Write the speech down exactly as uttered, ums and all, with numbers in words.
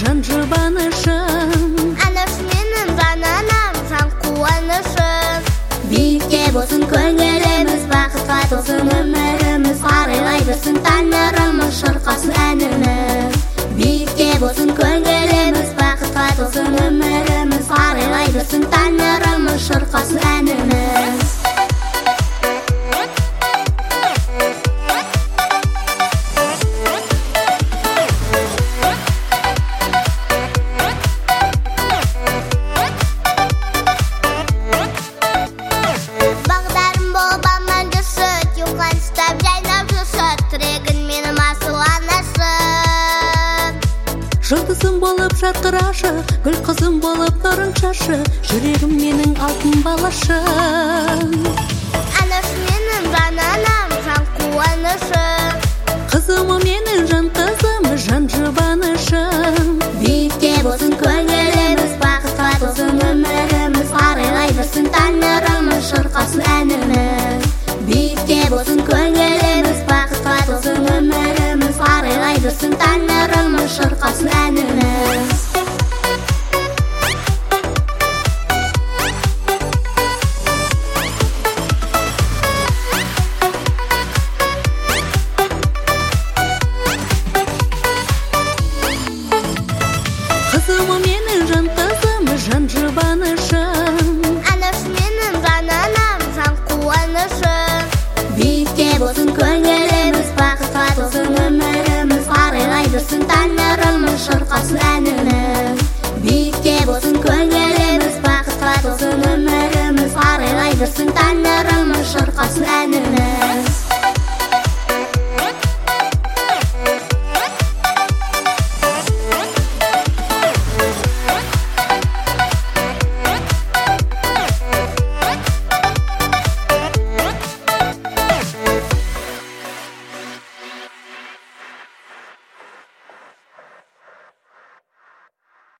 жан жұбанышым. Анаш менің жан анам, жан қуанышым. Биікте болсын көңіліміз, бақытқа толсын өміріміз, арайлай берсін тәңіріміз, шырқасын әніміз. Биікте болсын көңіліміз, бақытқа толсын өміріміз, арайлай берсін тәңіріміз, шырқасын әніміз. Жұлдызым болып жарқырашы, гүл қызым болып нұрың шашы, жүрегім менің алтын балашым. Анаш менің жан анам, жан қуанышым. Қызымы менің жан қызым, жан жұбанышым. Биікте болсын көңіліміз, бақытқа толсын өміріміз, арайлай берсін тәңіріміз, шырқасын әніміз. Биікте болсын көңіліміз, бақытқа толсын өміріміз, арайлай берсін тәңіріміз, шырқасын әніміз. Қызымы менің жан қызым, жан жұбанышым. Анаш менің жан анам, жан қуанышым. Биікте болсын көңіліміз, бақытқа толсын өміріміз, арайлай берсін тәңіріміз, шырқасын әніміз. Биікте болсын көңіліміз, бақытқа толсын өміріміз, арайлай берсін тәңіріміз, шырқасын әніміз.